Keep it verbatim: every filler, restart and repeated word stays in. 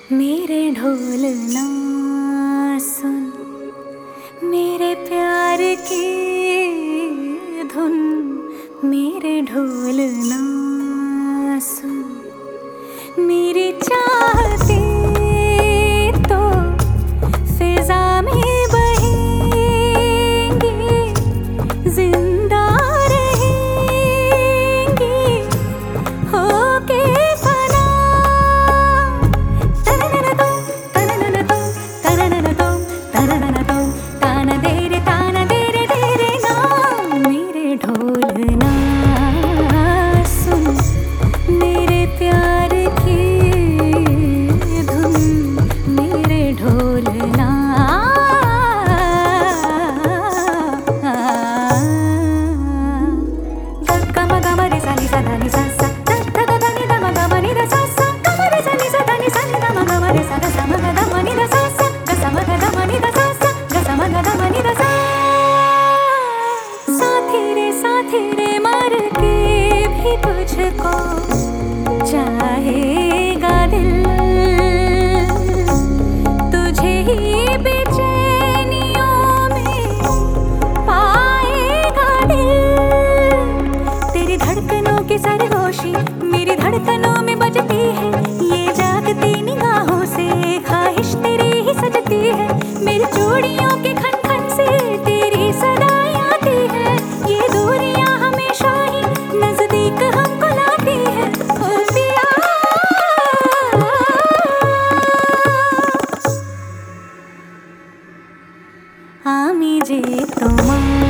मेरे ढोलना सुन, मेरे प्यार की धुन। मेरे ढोलना सुन, मेरी चाहते तो फिजा में बहेंगे, जिंदा रहेंगे होके फना। तनननतो तनननतो तनननतो तनननतो ताना दे रे ताना दे रे दे रे ना। मेरे ढोलना सुन, मेरे प्यार की धुन। मेरे ढोलना गम गम रे सा नि सा धा नि सा सा ध ध ध ध नि ध म ग म नि ध सा सा गम रे सा नि सा धा नि सा नि ध म ग म रे सा ग सा म ग ध म नि ध सा सा ग सा म ग ध म नि ध सा सा ग सा म ग ध म नि ध सा। साथी रे साथी रे मर के भी तुझको चाहेगा दिल, तुझे ही बेचैनियों में पाएगा दिल। तेरी धड़कनों की सरगोशी मेरी धड़कनों में बजती है, ये जागती निगाहों से ख्वाहिश तेरी ही सजती है। मेरी चूड़ियों के खन खन से तेरी सदाएं आती है, ये दूरियां हमेशा ही नजदीक हमको लाती है। ओ पिया আমি যে তোমার